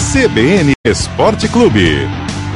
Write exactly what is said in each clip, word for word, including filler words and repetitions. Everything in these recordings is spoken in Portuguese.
C B N Esporte Clube.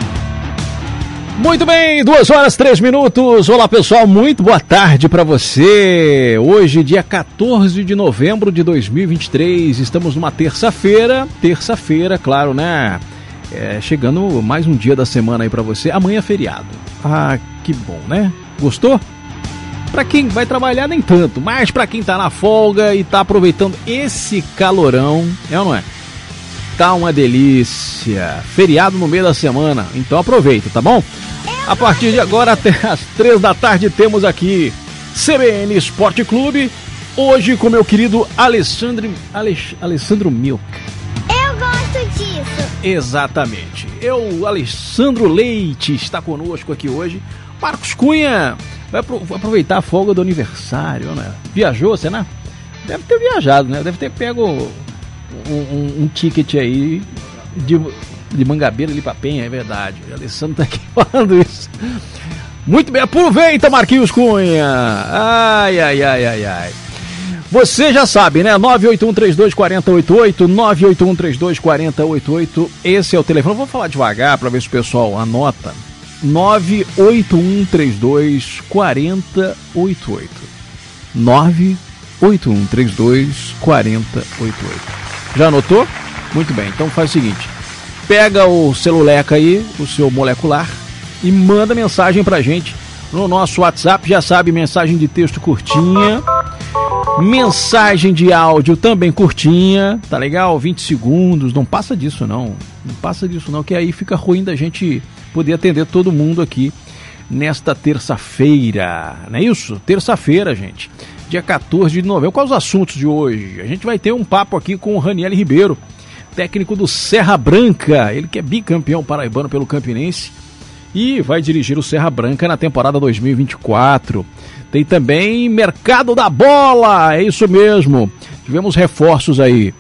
Muito bem, duas horas, três minutos. Olá, pessoal, muito boa tarde para você. Hoje, dia quatorze de novembro de dois mil e vinte e três, estamos numa terça-feira. Terça-feira, claro, né? É, chegando mais um dia da semana aí para você. Amanhã é feriado. Ah, que bom, né? Gostou? Para quem vai trabalhar, nem tanto, mas para quem tá na folga e tá aproveitando esse calorão, é ou não é? Tá uma delícia. Feriado no meio da semana, então aproveita, tá bom? A partir de agora, até as três da tarde, temos aqui C B N Esporte Clube. Hoje com meu querido Alessandro, Alex, Alessandro Milk. Eu gosto disso. Exatamente. Eu, Alessandro Leite, está conosco aqui hoje. Marcos Cunha vai aproveitar a folga do aniversário, né? Viajou, você, né? Deve ter viajado, né? Deve ter pego um, um, um ticket aí de... de Mangabeira ali pra Penha, é verdade. O Alessandro tá aqui falando isso. Muito bem, aproveita, Marquinhos Cunha. Ai, ai, ai, ai, ai. Você já sabe, né? nove oito um três dois quatro zero oito oito, nove oito um três dois quatro zero oito oito. Esse é o telefone. Vou falar devagar pra ver se o pessoal anota. nove oito um três dois quatro zero oito oito. nove oito um três dois quatro zero oito oito. Já anotou? Muito bem, então faz o seguinte. Pega o celuleca aí, o seu molecular, e manda mensagem pra gente no nosso WhatsApp. Já sabe, mensagem de texto curtinha, mensagem de áudio também curtinha, tá legal? vinte segundos, não passa disso não, não passa disso não, que aí fica ruim da gente poder atender todo mundo aqui nesta terça-feira, não é isso? Terça-feira, gente, dia quatorze de novembro. Quais os assuntos de hoje? A gente vai ter um papo aqui com o Raniel Ribeiro, técnico do Serra Branca, ele que é bicampeão paraibano pelo Campinense e vai dirigir o Serra Branca na temporada dois mil e vinte e quatro. Tem também Mercado da Bola, é isso mesmo. Tivemos reforços aí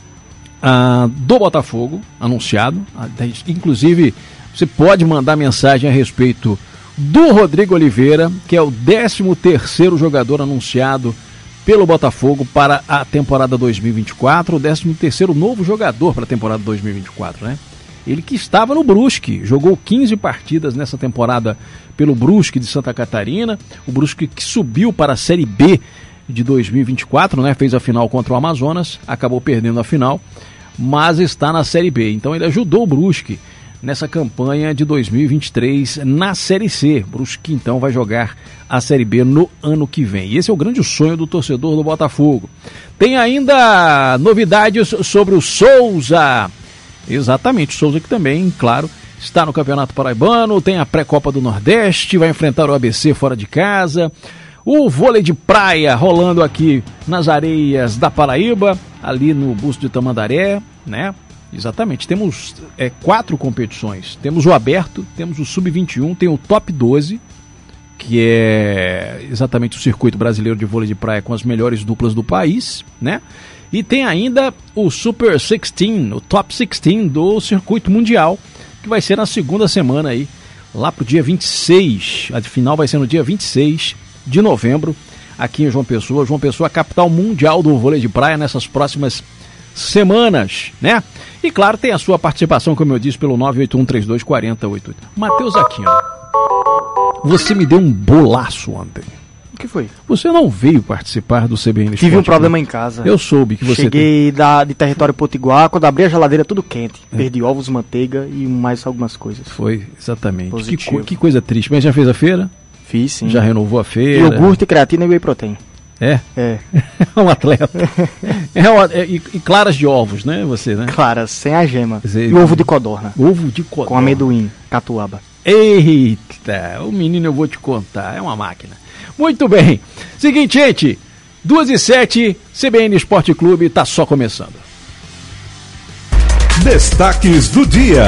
ah, do Botafogo, anunciado. Inclusive, você pode mandar mensagem a respeito do Rodrigo Oliveira, que é o décimo terceiro jogador anunciado pelo Botafogo para a temporada dois mil e vinte e quatro, o décimo terceiro novo jogador para a temporada dois mil e vinte e quatro, né? Ele que estava no Brusque, jogou quinze partidas nessa temporada pelo Brusque de Santa Catarina, o Brusque que subiu para a Série B de dois mil e vinte e quatro, né? Fez a final contra o Amazonas, acabou perdendo a final, mas está na Série B, então ele ajudou o Brusque nessa campanha de dois mil e vinte e três na Série C. Brusque então vai jogar a Série B no ano que vem. E esse é o grande sonho do torcedor do Botafogo. Tem ainda novidades sobre o Souza. Exatamente, o Souza que também, claro, está no Campeonato Paraibano, tem a pré-copa do Nordeste, vai enfrentar o A B C fora de casa. O vôlei de praia rolando aqui nas areias da Paraíba, ali no Busto de Tamandaré, né? Exatamente, temos é, quatro competições. Temos o aberto, temos o sub vinte e um, tem o top doze, que é exatamente o circuito brasileiro de vôlei de praia com as melhores duplas do país, né? E tem ainda o Super dezesseis, o top dezesseis do circuito mundial, que vai ser na segunda semana aí, lá pro dia vinte e seis. A final vai ser no dia vinte e seis de novembro, aqui em João Pessoa. João Pessoa, a capital mundial do vôlei de praia nessas próximas semanas, né? E claro, tem a sua participação, como eu disse, pelo nove oito um três dois quatro zero oito oito. Matheus Aquino, você me deu um bolaço ontem. O que foi? Você não veio participar do C B N Esporte. Tive um problema em casa. Eu soube que você... Cheguei tem... da, de território potiguar, quando abri a geladeira tudo quente. É. Perdi ovos, manteiga e mais algumas coisas. Foi, exatamente. Que, co- que coisa triste. Mas já fez a feira? Fiz, sim. Já renovou a feira? Iogurte, creatina e whey protein. É? É. É um atleta. é uma, é, e, e claras de ovos, né? Você, né? Claras, sem a gema. Você... E ovo de codorna. Ovo de codorna. Com amendoim, catuaba. Eita, o menino eu vou te contar, é uma máquina. Muito bem. Seguinte, gente, duas e sete, C B N Esporte Clube tá só começando. Destaques do dia.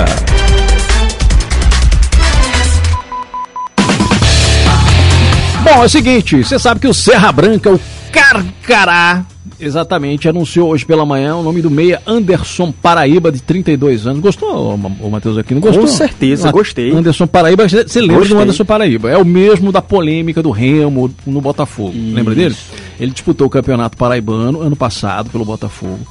Bom, é o seguinte, você sabe que o Serra Branca, o Carcará, exatamente, anunciou hoje pela manhã o nome do meia Anderson Paraíba, de trinta e dois anos. Gostou, o Matheus aqui? Não gostou? Com certeza, gostei. Anderson Paraíba, você lembra gostei. do Anderson Paraíba? É o mesmo da polêmica do Remo no Botafogo. Isso. Lembra dele? Ele disputou o Campeonato Paraibano ano passado pelo Botafogo.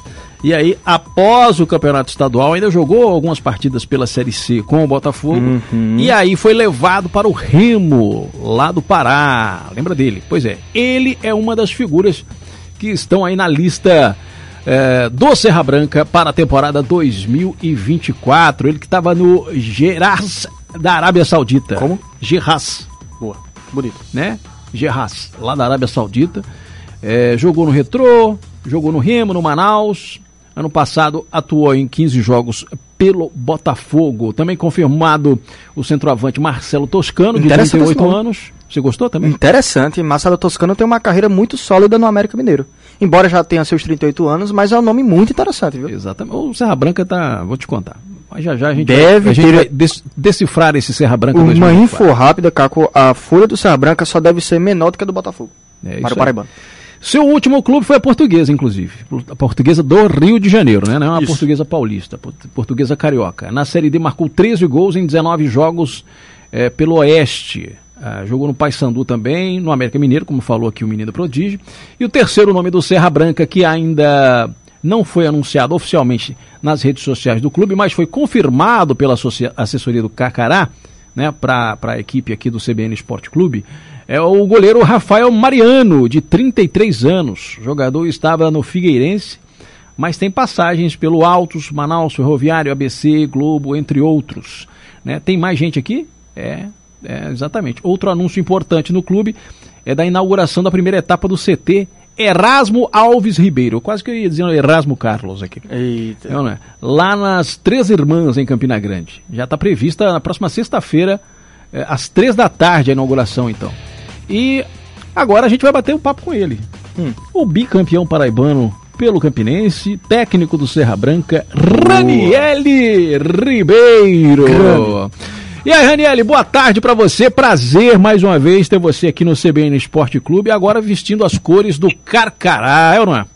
E aí, após o campeonato estadual, ainda jogou algumas partidas pela Série C com o Botafogo. Uhum. E aí foi levado para o Remo, lá do Pará. Lembra dele? Pois é, ele é uma das figuras que estão aí na lista é, do Serra Branca para a temporada dois mil e vinte e quatro. Ele que estava no Geras da Arábia Saudita. Como? Geras. Boa, bonito. Né? Geras, lá da Arábia Saudita. É, jogou no Retrô, jogou no Remo, no Manaus. Ano passado atuou em quinze jogos pelo Botafogo. Também confirmado o centroavante Marcelo Toscano, de trinta e oito anos. Você gostou também? Interessante. Marcelo Toscano tem uma carreira muito sólida no América Mineiro. Embora já tenha seus trinta e oito anos, mas é um nome muito interessante, viu? Exatamente. O Serra Branca tá... Vou te contar. Mas já já a gente Deve vai, a gente ter... vai des- decifrar esse Serra Branca. Uma info rápida, Caco. A folha do Serra Branca só deve ser menor do que a do Botafogo. É, para o Paraibano. Seu último clube foi a Portuguesa, inclusive. A Portuguesa do Rio de Janeiro, né? Não é uma Portuguesa paulista, Portuguesa carioca. Na Série D marcou treze gols em dezenove jogos é, pelo Oeste. Ah, jogou no Paysandu também, no América Mineiro, como falou aqui o menino prodígio. E o terceiro nome do Serra Branca, que ainda não foi anunciado oficialmente nas redes sociais do clube, mas foi confirmado pela assessoria do Carcará, né, para a equipe aqui do C B N Esporte Clube, é o goleiro Rafael Mariano, de trinta e três anos. O jogador estava no Figueirense, mas tem passagens pelo Altos, Manaus, Ferroviário, A B C, Globo, entre outros. Né? Tem mais gente aqui? É, é, exatamente. Outro anúncio importante no clube é da inauguração da primeira etapa do C T Erasmo Alves Ribeiro. Quase que eu ia dizer Erasmo Carlos aqui. Eita. Não, né? Lá nas Três Irmãs, em Campina Grande. Já está prevista na próxima sexta-feira, é, às três da tarde, a inauguração, então. E agora a gente vai bater um papo com ele. Hum. O bicampeão paraibano pelo Campinense, técnico do Serra Branca, Raniele Ribeiro. Grande. E aí, Raniele, boa tarde pra você. Prazer mais uma vez ter você aqui no C B N Esporte Clube, agora vestindo as cores do Carcará, é ou não é?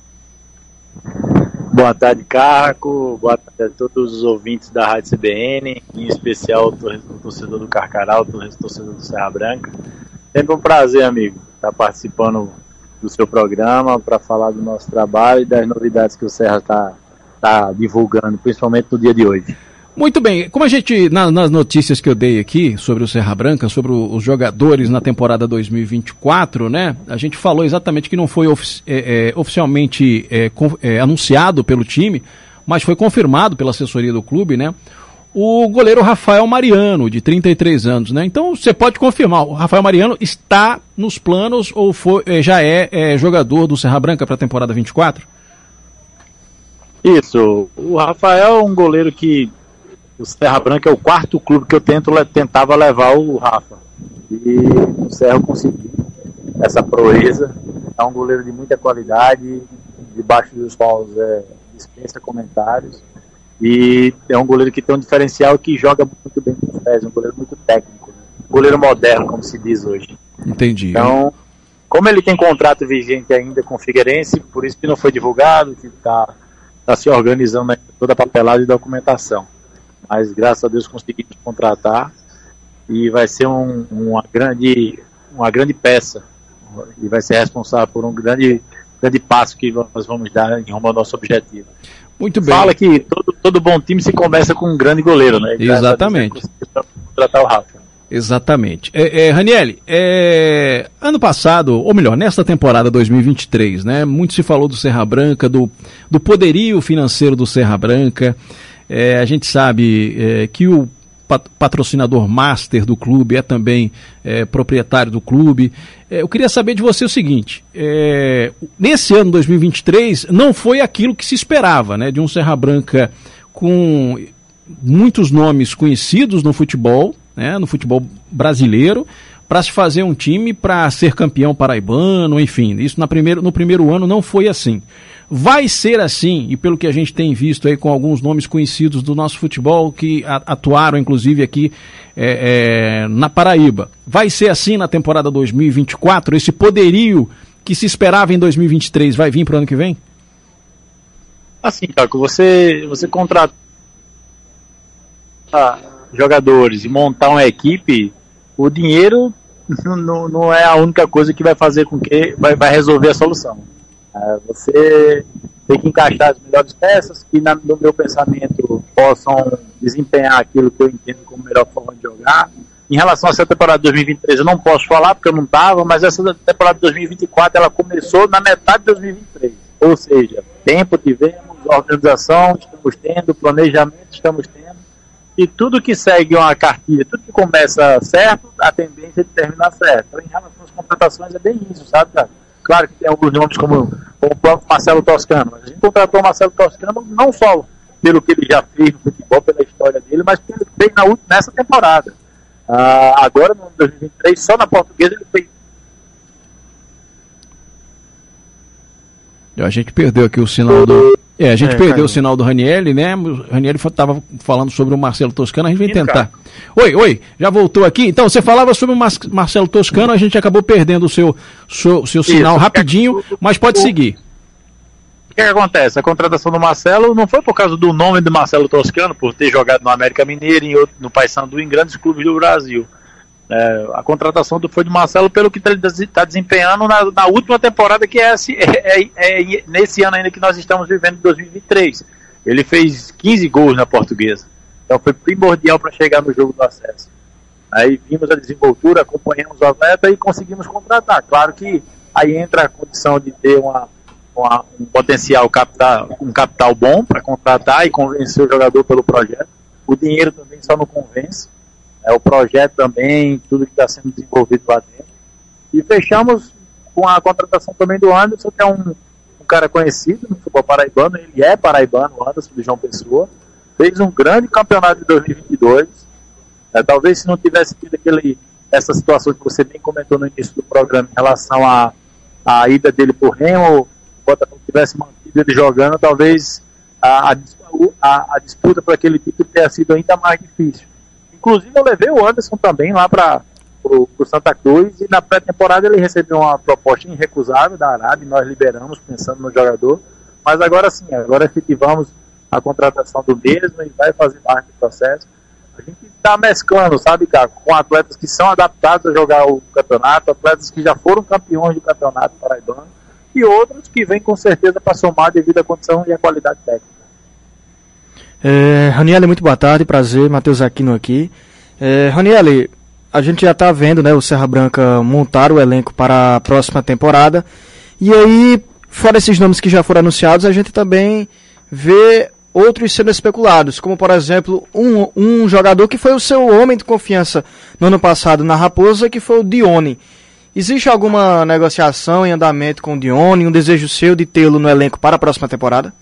Boa tarde, Caco. Boa tarde a todos os ouvintes da Rádio C B N, em especial o torcedor do Carcará, o torcedor do Serra Branca. Sempre um prazer, amigo, estar participando do seu programa para falar do nosso trabalho e das novidades que o Serra está tá divulgando, principalmente no dia de hoje. Muito bem, como a gente, na, nas notícias que eu dei aqui sobre o Serra Branca, sobre o, os jogadores na temporada dois mil e vinte e quatro, né, a gente falou exatamente que não foi ofici- é, é, oficialmente é, com, é, anunciado pelo time, mas foi confirmado pela assessoria do clube, né, o goleiro Rafael Mariano, de trinta e três anos, né? Então você pode confirmar, o Rafael Mariano está nos planos ou foi, já é, é jogador do Serra Branca para a temporada vinte e quatro? Isso, o Rafael é um goleiro que o Serra Branca é o quarto clube que eu tento, tentava levar o Rafa. E o Serra conseguiu essa proeza. É um goleiro de muita qualidade, debaixo dos paus é, dispensa comentários. E é um goleiro que tem um diferencial que joga muito bem com os pés, um goleiro muito técnico, né? Um goleiro moderno, como se diz hoje. Entendi. Então, como ele tem contrato vigente ainda com o Figueirense, por isso que não foi divulgado, que está tá se organizando toda a papelada e documentação. Mas graças a Deus conseguimos contratar e vai ser um, uma, grande, uma grande peça e vai ser responsável por um grande, grande passo que nós vamos dar em rumo ao nosso objetivo. Muito bem. Fala que todo, todo bom time se começa com um grande goleiro, né? E exatamente. Contratar o Rafa. Exatamente. É, é, Raniele, é, ano passado, ou melhor, nesta temporada dois mil e vinte e três, né? Muito se falou do Serra Branca, do, do poderio financeiro do Serra Branca. É, a gente sabe é, que o patrocinador master do clube é também é, proprietário do clube. É, eu queria saber de você o seguinte, é, nesse ano dois mil e vinte e três não foi aquilo que se esperava, né, de um Serra Branca com muitos nomes conhecidos no futebol, né, no futebol brasileiro, para se fazer um time para ser campeão paraibano, enfim, isso na primeiro, no primeiro ano não foi assim. Vai ser assim, e pelo que a gente tem visto aí com alguns nomes conhecidos do nosso futebol que a, atuaram inclusive aqui é, é, na Paraíba, vai ser assim na temporada dois mil e vinte e quatro? Esse poderio que se esperava em dois mil e vinte e três vai vir para o ano que vem? Assim, Caco, você, você contratar jogadores e montar uma equipe, o dinheiro não, não é a única coisa que vai fazer com que vai, vai resolver a solução. É, você tem que encaixar as melhores peças que, na, no meu pensamento, possam desempenhar aquilo que eu entendo como melhor forma de jogar. Em relação a essa temporada de dois mil e vinte e três, eu não posso falar porque eu não estava, mas essa temporada de dois mil e vinte e quatro ela começou na metade de dois mil e vinte e três. Ou seja, tempo tivemos, organização estamos tendo, planejamento estamos tendo, e tudo que segue uma cartilha, tudo que começa certo, a tendência é de terminar certo. Então, em relação às contratações, é bem isso, sabe, cara? Claro que tem alguns nomes como, como o próprio Marcelo Toscano, mas a gente contratou o Marcelo Toscano não só pelo que ele já fez no futebol, pela história dele, mas pelo que fez na última, nessa temporada. Uh, agora, no dois mil e vinte e três, só na Portuguesa ele fez. A gente perdeu aqui o sinal do... É, a gente é, perdeu caiu. o sinal do Ranieri, né? O Ranieri estava falando sobre o Marcelo Toscano, a gente vai tentar. Oi, oi, já voltou aqui? Então, você falava sobre o Mar- Marcelo Toscano, a gente acabou perdendo o seu, seu, seu sinal Isso, rapidinho, mas pode o, seguir. O que acontece? A contratação do Marcelo não foi por causa do nome do Marcelo Toscano, por ter jogado no América Mineiro e no Paysandu, em grandes clubes do Brasil. É, a contratação do, foi do Marcelo pelo que ele está desempenhando na, na última temporada, que é, é, é, é nesse ano ainda que nós estamos vivendo, em dois mil e vinte e três. Ele fez quinze gols na Portuguesa, então foi primordial para chegar no jogo do acesso. Aí vimos a desenvoltura, acompanhamos o atleta e conseguimos contratar. Claro que aí entra a condição de ter uma, uma, um potencial capital, um capital bom para contratar e convencer o jogador pelo projeto. O dinheiro também só não convence. É, o projeto também, tudo que está sendo desenvolvido lá dentro. E fechamos com a contratação também do Anderson, que é um, um cara conhecido no futebol paraibano. Ele é paraibano, o Anderson de João Pessoa. Fez um grande campeonato de dois mil e vinte e dois. É, talvez se não tivesse tido aquele, essa situação que você bem comentou no início do programa em relação à a, a ida dele por Remo, o Botafogo tivesse mantido ele jogando, talvez a, a, a, a disputa por aquele título tenha sido ainda mais difícil. Inclusive eu levei o Anderson também lá para o Santa Cruz, e na pré-temporada ele recebeu uma proposta irrecusável da Arábia, e nós liberamos pensando no jogador, mas agora sim, agora efetivamos a contratação do mesmo e vai fazer parte do processo. A gente está mesclando, sabe, cara, com atletas que são adaptados a jogar o campeonato, atletas que já foram campeões do campeonato paraibano, e outros que vêm com certeza para somar devido à condição e à qualidade técnica. É, Ranieri, muito boa tarde, prazer, Matheus Aquino aqui. É, Ranieri, a gente já está vendo, né, o Serra Branca montar o elenco para a próxima temporada, e aí, fora esses nomes que já foram anunciados, a gente também vê outros sendo especulados, como por exemplo, um, um jogador que foi o seu homem de confiança no ano passado na Raposa, que foi o Dione. Existe alguma negociação em andamento com o Dione, um desejo seu de tê-lo no elenco para a próxima temporada?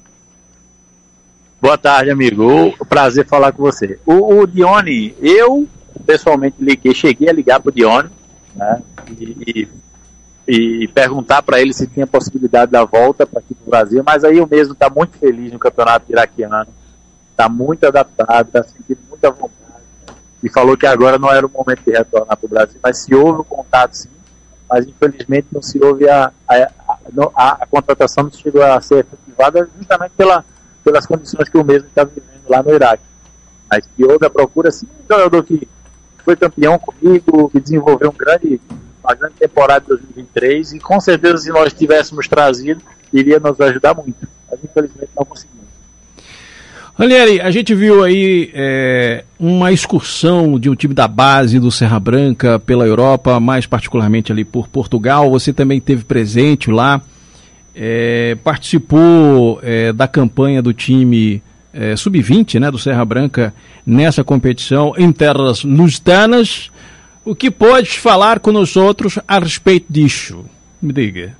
Boa tarde, amigo. O prazer falar com você. O, o Dione, eu pessoalmente liguei, cheguei a ligar para o Dione, né, e, e, e perguntar para ele se tinha possibilidade da volta para aqui para o Brasil, mas aí eu mesmo está muito feliz no campeonato iraquiano, está muito adaptado, está sentindo muita vontade, e falou que agora não era o momento de retornar para o Brasil, mas se houve o contato sim, mas infelizmente não se houve a, a, a, a, a contratação, não chegou a ser efetivada justamente pela pelas condições que o mesmo está vivendo lá no Iraque. Mas que houve a procura, sim, um jogador que foi campeão comigo, que desenvolveu um grande, uma grande temporada de dois mil e vinte e três, e com certeza se nós tivéssemos trazido, iria nos ajudar muito. Mas infelizmente não conseguimos. Ranieri, a gente viu aí é, uma excursão de um time da base do Serra Branca pela Europa, mais particularmente ali por Portugal. Você também esteve presente lá. É, participou é, da campanha do time é, sub vinte, né, do Serra Branca nessa competição em terras lusitanas. O que podes falar com nós outros a respeito disso? Me diga.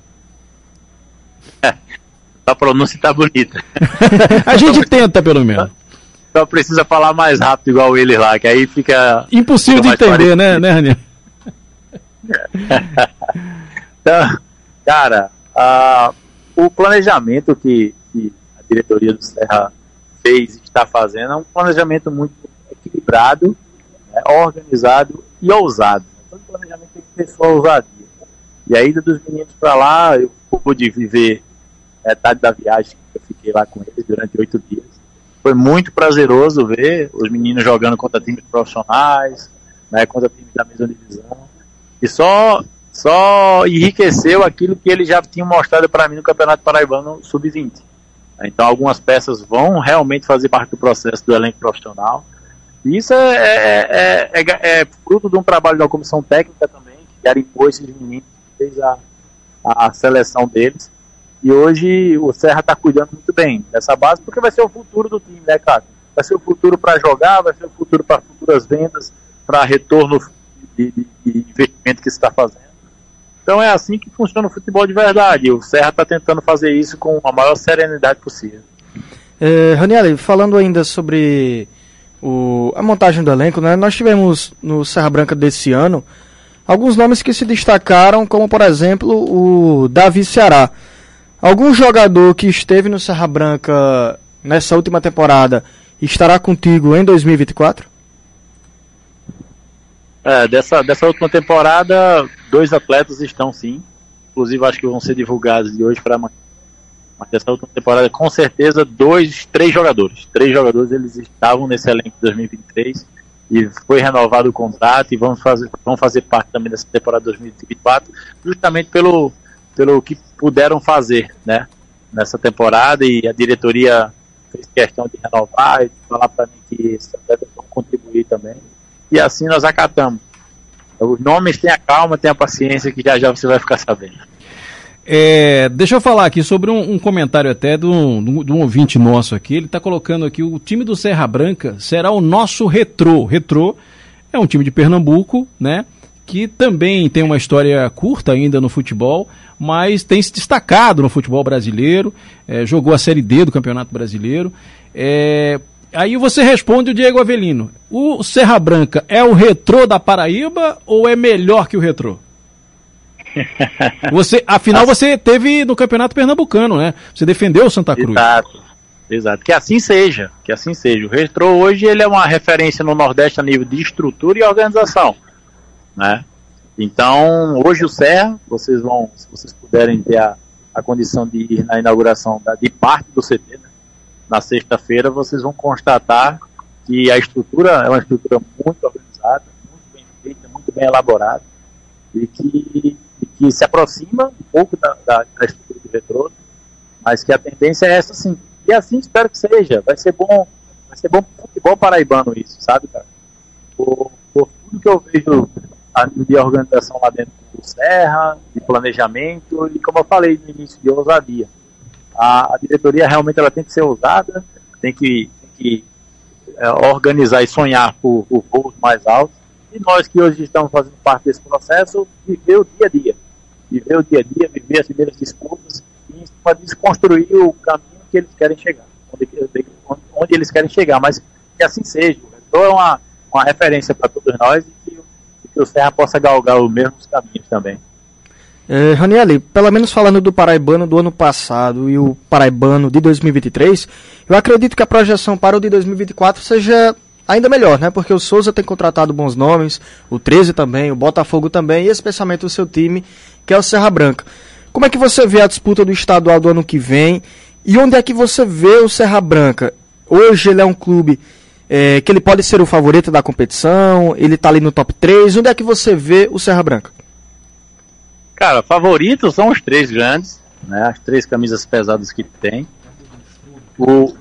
A pronúncia está bonita. A gente tenta, pelo menos. Só precisa falar mais rápido igual ele lá, que aí fica... Impossível fica de entender, né, né, Ranieri? Então, cara... Uh, o planejamento que, que a diretoria do Serra fez e está fazendo é um planejamento muito equilibrado, né, organizado e ousado. Todo planejamento tem que ter sua ousadia. E a ida dos meninos para lá, eu pude viver metade da viagem que eu fiquei lá com eles durante oito dias. Foi muito prazeroso ver os meninos jogando contra times profissionais, né, contra times da mesma divisão. E só só enriqueceu aquilo que ele já tinha mostrado para mim no Campeonato Paraibano sub vinte. Então algumas peças vão realmente fazer parte do processo do elenco profissional. E isso é, é, é, é, é fruto de um trabalho da comissão técnica também, que garimpou esses meninos, fez a, a seleção deles. E hoje o Serra está cuidando muito bem dessa base, porque vai ser o futuro do time, né, cara? Vai ser o futuro para jogar, vai ser o futuro para futuras vendas, para retorno de, de, de investimento que se está fazendo. Então é assim que funciona o futebol de verdade. O Serra está tentando fazer isso com a maior serenidade possível. É, Ranieri, falando ainda sobre o, a montagem do elenco, né? Nós tivemos no Serra Branca desse ano alguns nomes que se destacaram, como por exemplo o Davi Ceará. Algum jogador que esteve no Serra Branca nessa última temporada estará contigo em dois mil e vinte e quatro? É, dessa, dessa última temporada, dois atletas estão sim. Inclusive acho que vão ser divulgados de hoje para amanhã. Mas dessa última temporada, com certeza, dois, três jogadores. Três jogadores eles estavam nesse elenco de dois mil e vinte e três e foi renovado o contrato e vão fazer, vão fazer parte também dessa temporada dois mil e vinte e quatro, justamente pelo, pelo que puderam fazer, né, nessa temporada, e a diretoria fez questão de renovar e de falar para mim que esses atletas vão contribuir também. E assim nós acatamos. Os nomes, tenha calma, tenha paciência, que já já você vai ficar sabendo. É, deixa eu falar aqui sobre um, um comentário até de um, de um ouvinte nosso aqui. Ele está colocando aqui: o time do Serra Branca será o nosso Retrô. Retrô é um time de Pernambuco, né, que também tem uma história curta ainda no futebol, mas tem se destacado no futebol brasileiro, é, jogou a Série D do Campeonato Brasileiro. É, aí você responde o Diego Avelino: o Serra Branca é o Retrô da Paraíba ou é melhor que o Retrô? Você, afinal, você teve no Campeonato Pernambucano, né? Você defendeu o Santa Cruz. Exato, exato. Que assim seja, que assim seja. O Retrô hoje ele é uma referência no Nordeste a nível de estrutura e organização, né? Então, hoje o Serra, vocês vão, se vocês puderem ter a, a condição de ir na inauguração da, de parte do C T, né, na sexta-feira, vocês vão constatar que a estrutura é uma estrutura muito organizada, muito bem feita, muito bem elaborada, e que, e que se aproxima um pouco da, da, da estrutura do Retrô, mas que a tendência é essa sim. E assim espero que seja. Vai ser bom, vai ser bom pro futebol paraibano isso, sabe, cara? Por, por tudo que eu vejo a nível de organização lá dentro do Serra, de planejamento, e como eu falei no início, de ousadia. A, a diretoria realmente ela tem que ser ousada, tem que, tem que é, organizar e sonhar por, por voos mais altos, e nós que hoje estamos fazendo parte desse processo, viver o dia a dia, viver o dia a dia, viver as primeiras disputas, e para desconstruir o caminho que eles querem chegar, onde, onde eles querem chegar, mas que assim seja. Então é uma, uma referência para todos nós, e que, que o Serra possa galgar os mesmos caminhos também. É, Ranieri, pelo menos falando do paraibano do ano passado e o paraibano de dois mil e vinte e três, eu acredito que a projeção para o de dois mil e vinte e quatro seja ainda melhor, né? Porque o Souza tem contratado bons nomes, o treze também, o Botafogo também, e especialmente o seu time, que é o Serra Branca. Como é que você vê a disputa do estadual do ano que vem? E onde é que você vê o Serra Branca? Hoje ele é um clube é, que ele pode ser o favorito da competição, ele está ali no top três. Onde é que você vê o Serra Branca? Cara, favoritos são os três grandes, né? As três camisas pesadas que tem. O,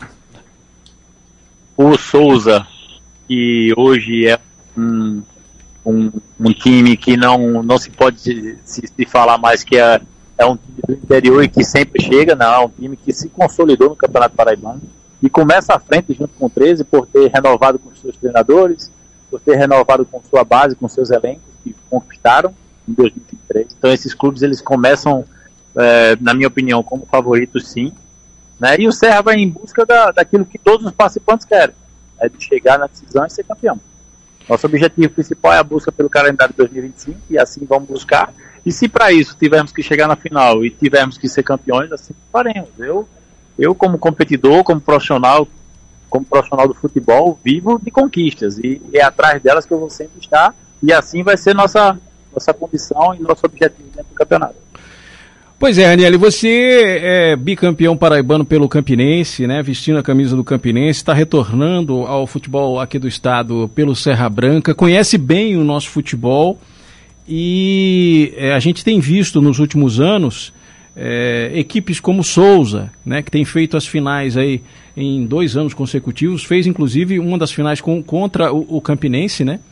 o Souza, que hoje é um, um, um time que não, não se pode se, se, se falar mais que é, é um time do interior e que sempre chega, não, é um time que se consolidou no Campeonato Paraibano e começa à frente junto com o treze por ter renovado com os seus treinadores, por ter renovado com sua base, com seus elencos que conquistaram em dois mil e vinte e três. Então esses clubes eles começam, é, na minha opinião, como favoritos sim, né? E o Serra vai em busca da, daquilo que todos os participantes querem, é de chegar na decisão e ser campeão. Nosso objetivo principal é a busca pelo calendário de dois mil e vinte e cinco, e assim vamos buscar. E se para isso tivermos que chegar na final e tivermos que ser campeões, assim faremos. Eu, eu como competidor, como profissional, como profissional do futebol, vivo de conquistas, e é atrás delas que eu vou sempre estar, e assim vai ser nossa, nossa condição e nosso objetivo dentro do campeonato. Pois é, Ranieri, você é bicampeão paraibano pelo Campinense, né, vestindo a camisa do Campinense, está retornando ao futebol aqui do estado pelo Serra Branca, conhece bem o nosso futebol e é, a gente tem visto nos últimos anos é, equipes como Souza, né, que tem feito as finais aí em dois anos consecutivos, fez inclusive uma das finais com, contra o, o Campinense, né,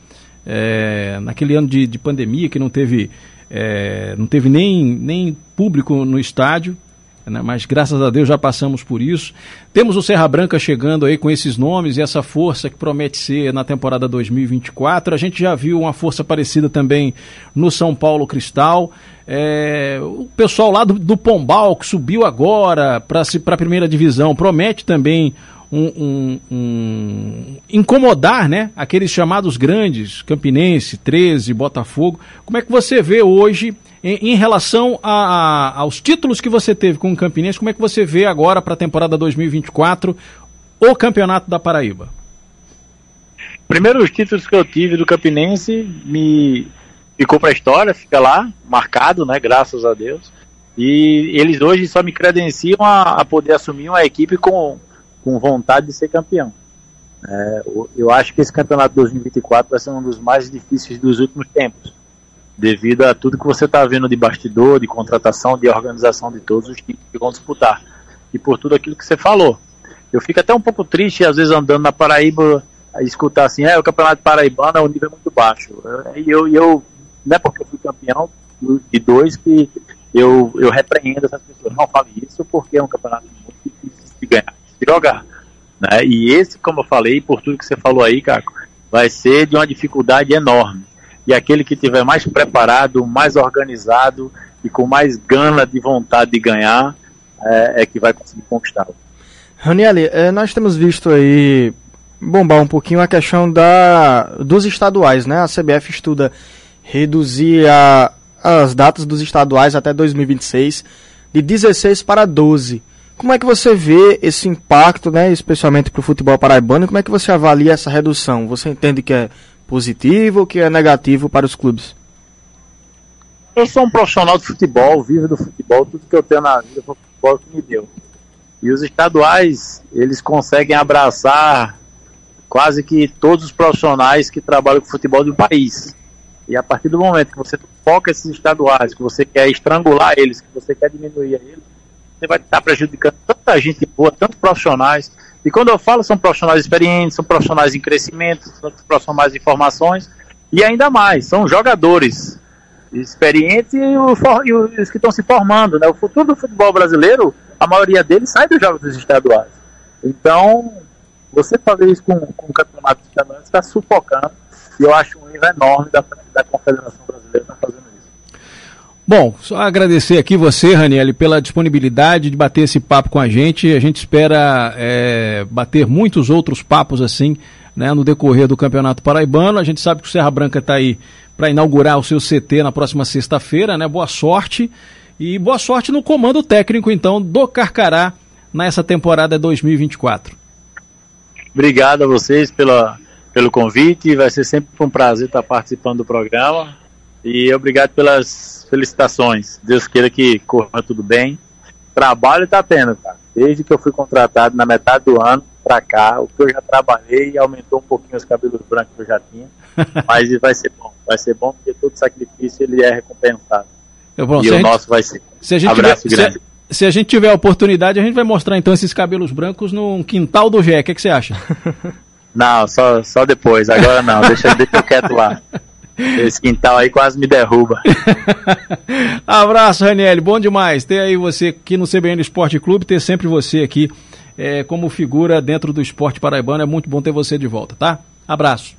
é, naquele ano de, de pandemia que não teve, é, não teve nem, nem público no estádio, né, mas graças a Deus já passamos por isso. Temos o Serra Branca chegando aí com esses nomes e essa força que promete ser na temporada dois mil e vinte e quatro. A gente já viu uma força parecida também no São Paulo Cristal. É, o pessoal lá do, do Pombal, que subiu agora para a primeira divisão, promete também um, um, um, incomodar, né, aqueles chamados grandes, Campinense, treze, Botafogo. Como é que você vê hoje, em, em relação a, a, aos títulos que você teve com o Campinense, como é que você vê agora para a temporada dois mil e vinte e quatro o Campeonato da Paraíba? Primeiro, os títulos que eu tive do Campinense me ficou para a história, fica lá, marcado, né, graças a Deus. E eles hoje só me credenciam a, a poder assumir uma equipe com, com vontade de ser campeão. É, eu acho que esse campeonato dois mil e vinte e quatro vai ser um dos mais difíceis dos últimos tempos, devido a tudo que você está vendo de bastidor, de contratação, de organização de todos os times que vão disputar, e por tudo aquilo que você falou. Eu fico até um pouco triste, às vezes, andando na Paraíba, a escutar assim, é, o campeonato paraibano é um nível muito baixo. E eu, eu, não é porque eu fui campeão de dois que eu, eu repreendo essas pessoas. Não fale isso, porque é um campeonato muito difícil de ganhar, de jogar. Né? E esse, como eu falei, por tudo que você falou aí, Caco, vai ser de uma dificuldade enorme. E aquele que estiver mais preparado, mais organizado e com mais gana de vontade de ganhar, é, é que vai conseguir conquistá-lo. Ranieri, é, nós temos visto aí bombar um pouquinho a questão da, dos estaduais, né? A C B F estuda reduzir a, as datas dos estaduais até dois mil e vinte e seis de dezesseis para doze. Como é que você vê esse impacto, né, especialmente para o futebol paraibano? Como é que você avalia essa redução? Você entende que é positivo ou que é negativo para os clubes? Eu sou um profissional de futebol, vivo do futebol, tudo que eu tenho na vida foi o futebol que me deu. E os estaduais, eles conseguem abraçar quase que todos os profissionais que trabalham com futebol do país. E a partir do momento que você foca esses estaduais, que você quer estrangular eles, que você quer diminuir eles, você vai estar prejudicando tanta gente boa, tantos profissionais. E quando eu falo, são profissionais experientes, são profissionais em crescimento, são profissionais em formações, e ainda mais, são jogadores experientes e os que estão se formando, né? O futuro do futebol brasileiro, a maioria deles sai dos jogos dos estaduais. Então, você fazer isso com, com o campeonato estadual está sufocando, e eu acho um erro enorme da, da Confederação Brasileira estar fazendo isso. Bom, só agradecer aqui você, Ranieri, pela disponibilidade de bater esse papo com a gente. A gente espera é, bater muitos outros papos assim, né, no decorrer do Campeonato Paraibano. A gente sabe que o Serra Branca está aí para inaugurar o seu C T na próxima sexta-feira, né? Boa sorte e boa sorte no comando técnico, então, do Carcará nessa temporada dois mil e vinte e quatro. Obrigado a vocês pela, pelo convite, vai ser sempre um prazer estar participando do programa e obrigado pelas felicitações. Deus queira que corra tudo bem. Trabalho está tendo, cara. Desde que eu fui contratado na metade do ano para cá, o que eu já trabalhei aumentou um pouquinho os cabelos brancos que eu já tinha, mas vai ser bom, vai ser bom porque todo sacrifício ele é recompensado. Eu, bom, e o gente, nosso vai ser. Se a gente Abraço tiver, grande. Se, se a gente tiver a oportunidade, a gente vai mostrar então esses cabelos brancos no quintal do Gé. O que, que você acha? Não, só, só depois, agora não, deixa, deixa eu quieto lá. Esse quintal aí quase me derruba. Abraço, Ranieri, bom demais ter aí você aqui no C B N Esporte Clube, ter sempre você aqui é, como figura dentro do esporte paraibano, é muito bom ter você de volta, tá? Abraço.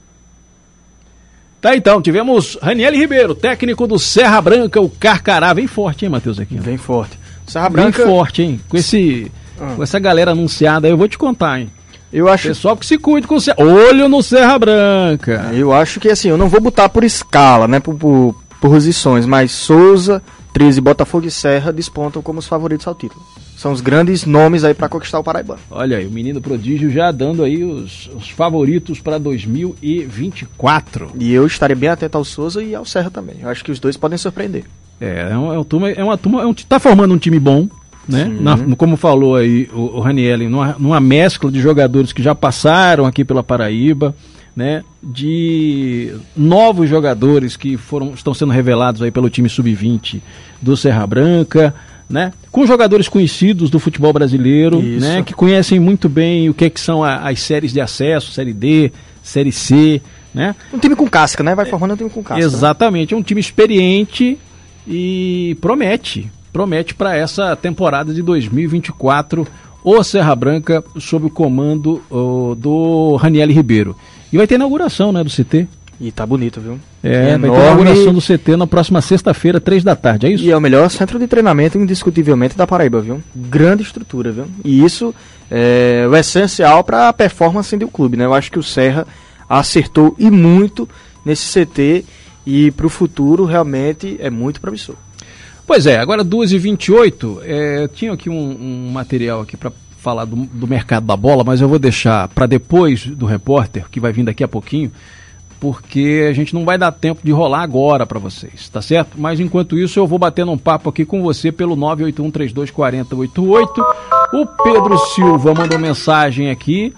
Tá, então, tivemos Ranieri Ribeiro, técnico do Serra Branca, o Carcará, bem forte, hein, Matheus, aqui? Bem forte. Serra Branca... Bem forte, hein, com, esse, ah. com essa galera anunciada aí, eu vou te contar, hein. Eu acho... Pessoal que se cuide com o Serra... Olho no Serra Branca. Eu acho que, assim, eu não vou botar por escala, né, por, por, por posições, mas Souza, treze, Botafogo e Serra despontam como os favoritos ao título. São os grandes nomes aí para conquistar o Paraibano. Olha aí, o menino prodígio já dando aí os, os favoritos para dois mil e vinte e quatro. E eu estarei bem atento ao Souza e ao Serra também. Eu acho que os dois podem surpreender. É, é uma, é uma turma, é uma turma, é um, tá formando um time bom, né? Na, como falou aí o, o Ranieri, numa, numa mescla de jogadores que já passaram aqui pela Paraíba, né, de novos jogadores que foram, estão sendo revelados aí pelo time sub vinte do Serra Branca, né, com jogadores conhecidos do futebol brasileiro, né, que conhecem muito bem o que, é que são a, as séries de acesso, Série D, Série C, né? Um time com casca, né? Vai formando um time com casca. Exatamente, né? É um time experiente e promete, promete para essa temporada de dois mil e vinte e quatro, o Serra Branca sob o comando oh, do Raniel Ribeiro. E vai ter inauguração, né, do C T. E tá bonito, viu? É, é vai ter inauguração do C T na próxima sexta-feira, três da tarde, é isso? E é o melhor centro de treinamento, indiscutivelmente, da Paraíba, viu? Grande estrutura, viu? E isso é o essencial para a performance do clube, né? Eu acho que o Serra acertou e muito nesse C T e para o futuro realmente é muito promissor. Pois é, agora duas e vinte e oito, é, tinha aqui um, um material aqui para falar do, do mercado da bola, mas eu vou deixar para depois do repórter, que vai vir daqui a pouquinho, porque a gente não vai dar tempo de rolar agora para vocês, tá certo? Mas enquanto isso eu vou batendo um papo aqui com você pelo nove oito um, três dois quatro zero oito oito. O Pedro Silva mandou mensagem aqui.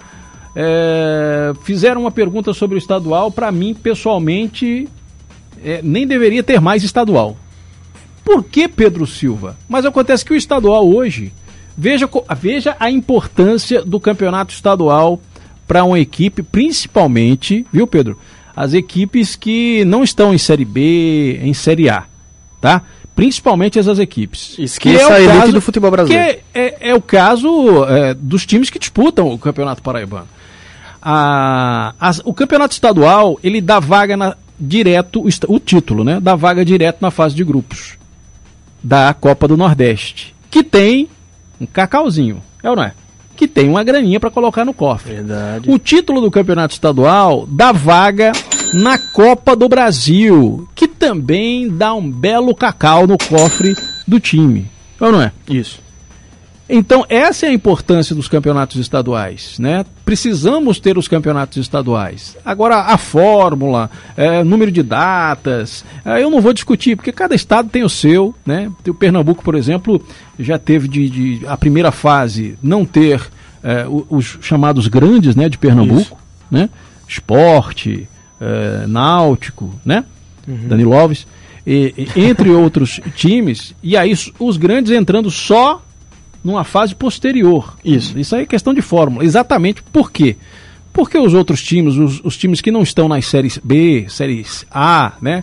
É, fizeram uma pergunta sobre o estadual. Para mim, pessoalmente, é, nem deveria ter mais estadual. Por que, Pedro Silva? Mas acontece que o estadual hoje, veja, veja a importância do campeonato estadual para uma equipe, principalmente, viu, Pedro? As equipes que não estão em Série B, em Série A, tá? Principalmente essas equipes. Esqueça é a elite caso, do futebol brasileiro. Que é, é, é o caso é, dos times que disputam o Campeonato Paraibano. A, a, o Campeonato Estadual, ele dá vaga na, direto, o, o título, né? Dá vaga direto na fase de grupos da Copa do Nordeste, que tem um cacauzinho, é ou não é? Que tem uma graninha para colocar no cofre. Verdade. O título do Campeonato Estadual dá vaga na Copa do Brasil, que também dá um belo cacau no cofre do time. Ou não é? Isso. Então, essa é a importância dos campeonatos estaduais, né? Precisamos ter os campeonatos estaduais. Agora, a fórmula, é, número de datas, é, eu não vou discutir, porque cada estado tem o seu, né? O Pernambuco, por exemplo, já teve de, de a primeira fase não ter é, os chamados grandes, né, de Pernambuco, isso, né? Esporte, é, Náutico, né? Uhum. Danilo Alves, e, e, entre outros times, e aí os grandes entrando só numa fase posterior. Isso. Isso aí é questão de fórmula. Exatamente por quê? Porque os outros times, os, os times que não estão nas séries B, séries A, né?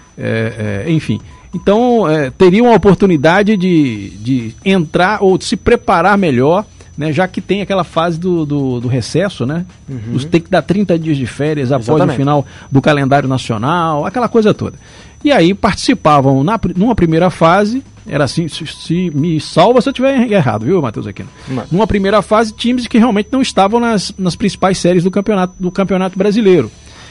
É, é, enfim. Então, é, teriam a oportunidade de, de entrar ou de se preparar melhor, né? Já que tem aquela fase do, do, do recesso, né? Uhum. Os, tem que dar trinta dias de férias após Exatamente. o final do calendário nacional, aquela coisa toda. E aí participavam na, numa primeira fase. Era assim, se, se me salva se eu estiver errado, viu, Matheus Aquino? Mas... Numa primeira fase, times que realmente não estavam nas, nas principais séries do campeonato, do campeonato brasileiro.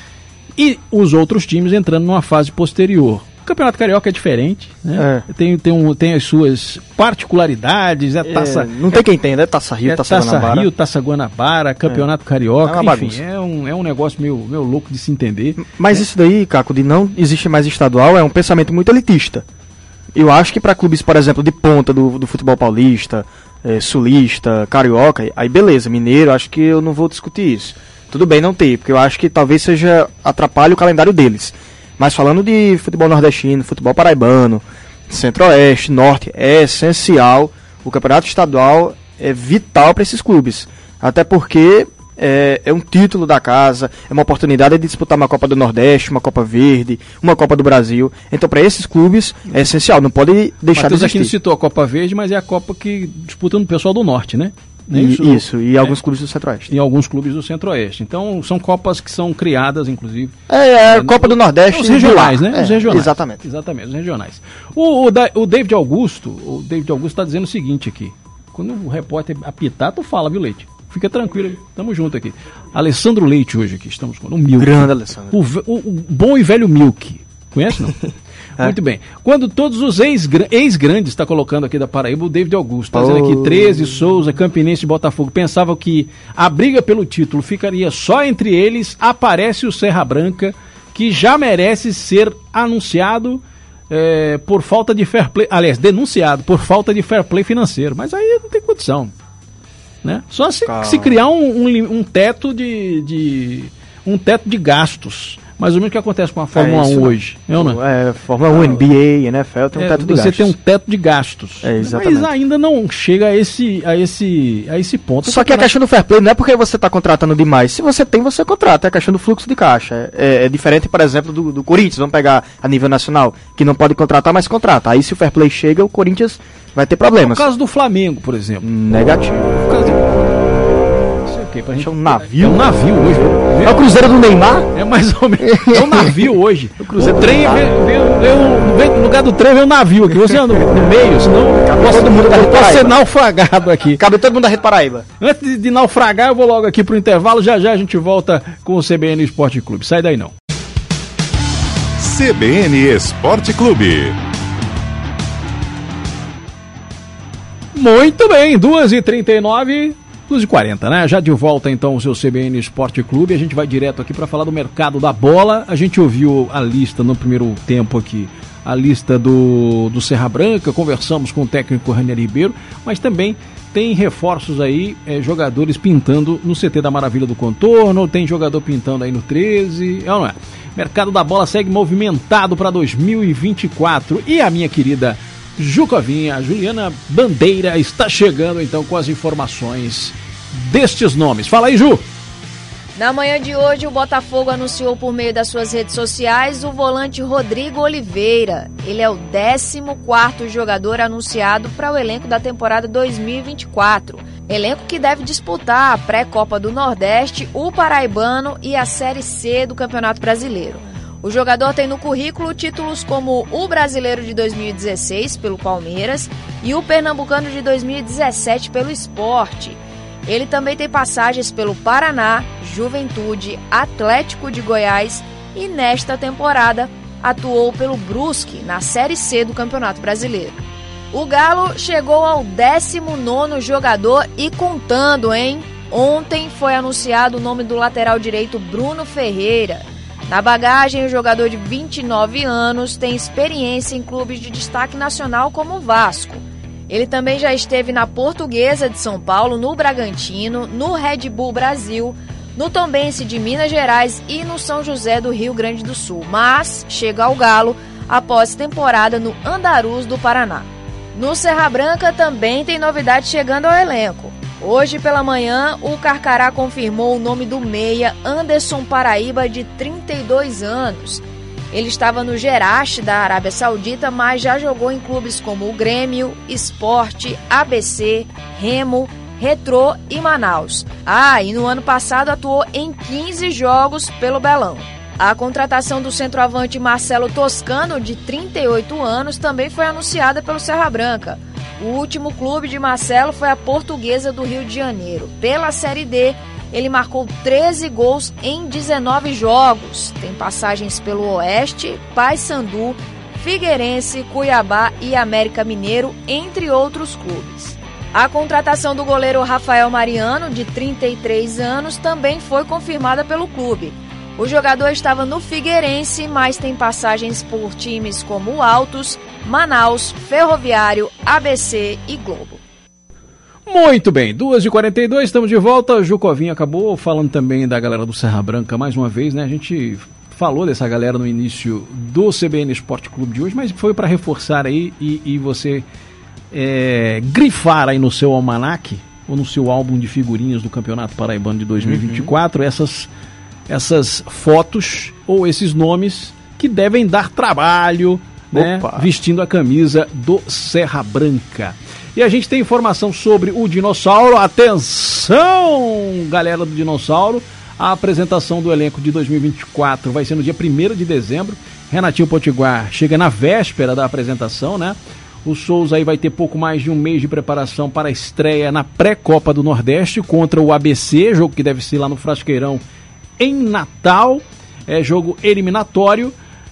E os outros times entrando numa fase posterior. O Campeonato Carioca é diferente, né? É. Tem, tem, um, tem as suas particularidades, é taça... É, não tem quem tem, né? Taça Rio, é, Taça, taça Guanabara. Rio, Taça Guanabara, Campeonato é. Carioca, é uma enfim, é um, é um negócio meio, meio louco de se entender. Mas né? Isso daí, Caco, de não existe mais estadual, é um pensamento muito elitista. Eu acho que para clubes, por exemplo, de ponta do, do futebol paulista, é, sulista, carioca, aí beleza, mineiro, acho que eu não vou discutir isso. Tudo bem não ter, porque eu acho que talvez seja atrapalhe o calendário deles. Mas falando de futebol nordestino, futebol paraibano, centro-oeste, norte, é essencial. O campeonato estadual é vital para esses clubes. Até porque é, é um título da casa, é uma oportunidade de disputar uma Copa do Nordeste, uma Copa Verde, uma Copa do Brasil. Então, para esses clubes, é essencial, não pode deixar Matheus de existir. Aqui não citou a Copa Verde, mas é a Copa que disputa no pessoal do Norte, né? E, isso, isso, e é, alguns clubes do Centro-Oeste. E alguns clubes do Centro-Oeste. Então, são Copas que são criadas, inclusive. É, é a Copa do Nordeste. Os regionais, né? É, os regionais. Exatamente. Exatamente, os regionais. O, o, o David Augusto, o David Augusto está dizendo o seguinte aqui. Quando o repórter apitar, tu fala, viu, Leite? Fica tranquilo, tamo junto aqui. Alessandro Leite hoje aqui, estamos com o Milk. Grande Alessandro. O, o, o bom e velho Milk. Conhece, não? É. Muito bem. Quando todos os ex-grandes, está colocando aqui da Paraíba, o David Augusto, está dizendo aqui, treze, Souza, Campinense e Botafogo, pensavam que a briga pelo título ficaria só entre eles, aparece o Serra Branca, que já merece ser anunciado é, por falta de fair play, aliás, denunciado por falta de fair play financeiro, mas aí não tem condição. Né? Só se, se criar um, um, um teto de... de um teto de gastos. Mais ou menos o que acontece com a Fórmula É isso, um hoje. É, não é? É, Fórmula um, N B A, N F L tem um É, teto de você gastos. tem um teto de gastos. É, exatamente. Mas ainda não chega a esse, a esse, a esse ponto. Só que a questão do fair play não é porque você está contratando demais. Se você tem, você contrata. É a questão do fluxo de caixa. É, é diferente, por exemplo, do, do Corinthians. Vamos pegar a nível nacional, que não pode contratar, mas contrata. Aí se o fair play chega, o Corinthians vai ter problemas. No caso do Flamengo, por exemplo. Negativo. No caso do... Não sei o quê, pra gente... É um navio. É um navio hoje. É o Cruzeiro do Neymar? É mais ou menos. É um navio hoje. O, Cruzeiro trem do vem, vem, vem, vem, no lugar do trem vem um navio aqui. Você anda no, no meio, senão posso, todo mundo da Rede posso ser Paraíba. naufragado aqui. Cabe todo mundo da Rede Paraíba. Antes de, de naufragar, eu vou logo aqui pro intervalo. Já já a gente volta com o C B N Esporte Clube. Sai daí não. C B N Esporte Clube. Muito bem, duas e trinta e nove, duas e quarenta, né? Já de volta então o seu C B N Esporte Clube. A gente vai direto aqui para falar do mercado da bola. A gente ouviu a lista no primeiro tempo aqui, a lista do, do Serra Branca, conversamos com o técnico Ranieri Ribeiro, mas também tem reforços aí, é, jogadores pintando no C T da Maravilha do Contorno, tem jogador pintando aí no treze, é ou não é? Mercado da bola segue movimentado para dois mil e vinte e quatro e a minha querida Jucovinha, a Juliana Bandeira, está chegando então com as informações destes nomes. Fala aí, Ju! Na manhã de hoje, o Botafogo anunciou por meio das suas redes sociais o volante Rodrigo Oliveira. Ele é o décimo quarto jogador anunciado para o elenco da temporada dois mil e vinte e quatro. Elenco que deve disputar a pré-Copa do Nordeste, o Paraibano e a Série C do Campeonato Brasileiro. O jogador tem no currículo títulos como o Brasileiro de dois mil e dezesseis pelo Palmeiras e o Pernambucano de dois mil e dezessete pelo Sport. Ele também tem passagens pelo Paraná, Juventude, Atlético de Goiás e nesta temporada atuou pelo Brusque na Série C do Campeonato Brasileiro. O Galo chegou ao décimo nono jogador e contando, hein? Ontem foi anunciado o nome do lateral direito Bruno Ferreira. Na bagagem, o jogador de vinte e nove anos tem experiência em clubes de destaque nacional como o Vasco. Ele também já esteve na Portuguesa de São Paulo, no Bragantino, no Red Bull Brasil, no Tombense de Minas Gerais e no São José do Rio Grande do Sul, mas chega ao Galo após temporada no Andarus do Paraná. No Serra Branca também tem novidade chegando ao elenco. Hoje pela manhã, o Carcará confirmou o nome do meia Anderson Paraíba, de trinta e dois anos. Ele estava no Gerash da Arábia Saudita, mas já jogou em clubes como o Grêmio, Sport, A B C, Remo, Retrô e Manaus. Ah, e no ano passado atuou em quinze jogos pelo Belão. A contratação do centroavante Marcelo Toscano, de trinta e oito anos, também foi anunciada pelo Serra Branca. O último clube de Marcelo foi a Portuguesa do Rio de Janeiro. Pela Série D, ele marcou treze gols em dezenove jogos. Tem passagens pelo Oeste, Paysandu, Figueirense, Cuiabá e América Mineiro, entre outros clubes. A contratação do goleiro Rafael Mariano, de trinta e três anos, também foi confirmada pelo clube. O jogador estava no Figueirense, mas tem passagens por times como o Altos, Manaus, Ferroviário, A B C e Globo. Muito bem, duas e quarenta e dois, estamos de volta. Jucovinha acabou falando também da galera do Serra Branca mais uma vez, né? A gente falou dessa galera no início do C B N Esporte Clube de hoje, mas foi para reforçar aí e, e você é, grifar aí no seu almanaque ou no seu álbum de figurinhas do Campeonato Paraibano de dois mil e vinte e quatro, uhum. essas, essas fotos ou esses nomes que devem dar trabalho, né, vestindo a camisa do Serra Branca. E a gente tem informação sobre o Dinossauro. Atenção, galera do Dinossauro. A apresentação do elenco de dois mil e vinte e quatro vai ser no dia primeiro de dezembro. Renatinho Potiguar chega na véspera da apresentação, né? O Souza aí vai ter pouco mais de um mês de preparação para a estreia na pré-Copa do Nordeste contra o A B C, jogo que deve ser lá no Frasqueirão em Natal. É jogo eliminatório.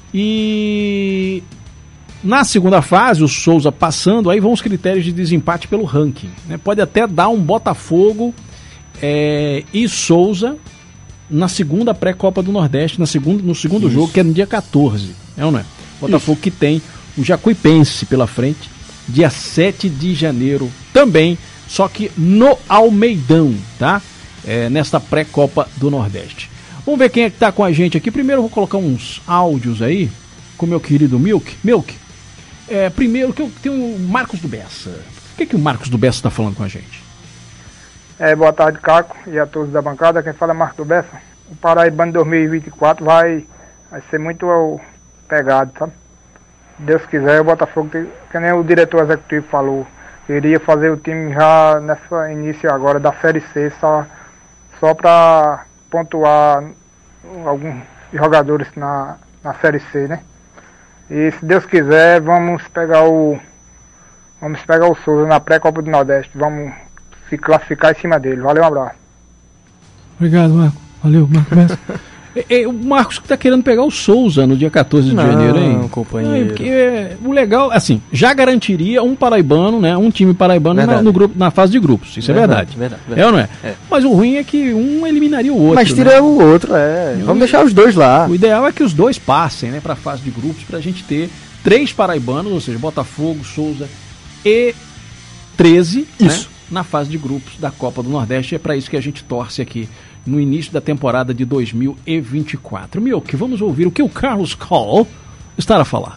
E na segunda fase, o Souza passando, aí vão os critérios de desempate pelo ranking, né? Pode até dar um Botafogo é, e Souza na segunda pré-Copa do Nordeste, na segunda, no segundo Isso. jogo, que é no dia quatorze. É ou não é? Botafogo Isso. que tem o Jacuipense pela frente, dia sete de janeiro também, só que no Almeidão, tá? É, nesta pré-Copa do Nordeste. Vamos ver quem é que tá com a gente aqui. Primeiro eu vou colocar uns áudios aí com o meu querido Milk. Milk, é, primeiro que eu tenho o Marcos do Bessa. O que, que o Marcos do Bessa tá falando com a gente? É, boa tarde, Caco, e a todos da bancada. Quem fala é Marcos do Bessa. O Paraibano dois mil e vinte e quatro vai, vai ser muito pegado, sabe? Se Deus quiser, o Botafogo, tem, que nem o diretor executivo falou, iria fazer o time já nessa início agora da Série C, só, só para pontuar alguns jogadores na, na Série C, né? E se Deus quiser, vamos pegar o vamos pegar o Souza na pré-Copa do Nordeste. Vamos se classificar em cima dele. Valeu, um abraço. Obrigado, Marco. Valeu, Marco. é, é, o Marcos que tá querendo pegar o Souza no dia quatorze de Não, janeiro, hein? Não, companheiro. É, porque é, o legal, assim, já garantiria um paraibano, né? Um time paraibano na, no grupo, na fase de grupos. Isso verdade, é verdade. verdade, verdade. É ou não é? é? Mas o ruim é que um eliminaria o outro. Mas tira né? o outro, é. Vamos deixar os dois lá. O ideal é que os dois passem, né, pra fase de grupos, pra gente ter três paraibanos, ou seja, Botafogo, Souza e treze, isso, né, na fase de grupos da Copa do Nordeste. É pra isso que a gente torce aqui no início da temporada de dois mil e vinte e quatro. Milk, vamos ouvir o que o Carlos Call está a falar.